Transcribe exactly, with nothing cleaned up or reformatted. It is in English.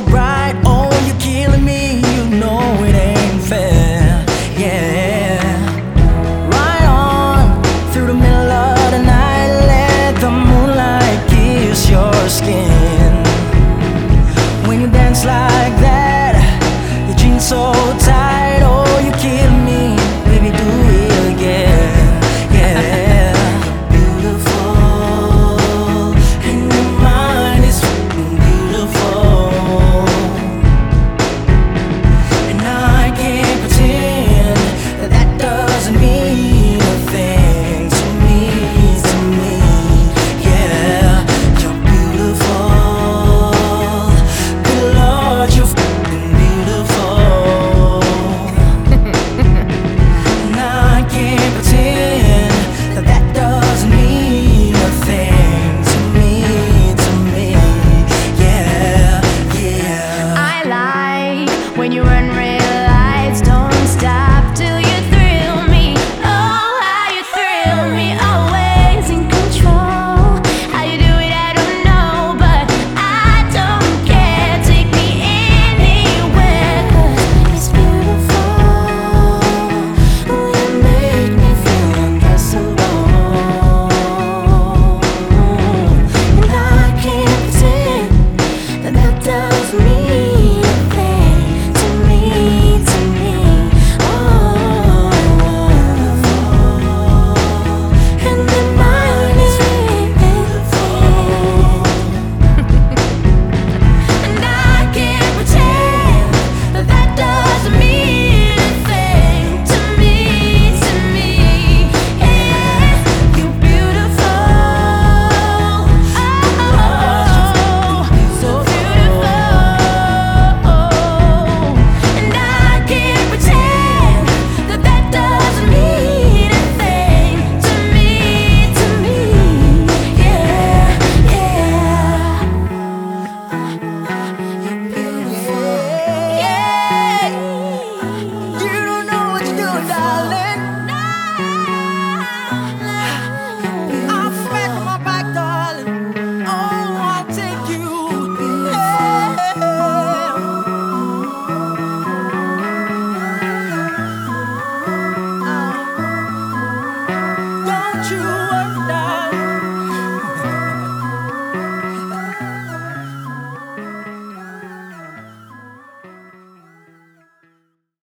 bright. Oh, you're killing me, you know it ain't fair. Yeah, right on through the middle of the night. Let the moonlight kiss your skin. When you dance like that, your jeans so tight.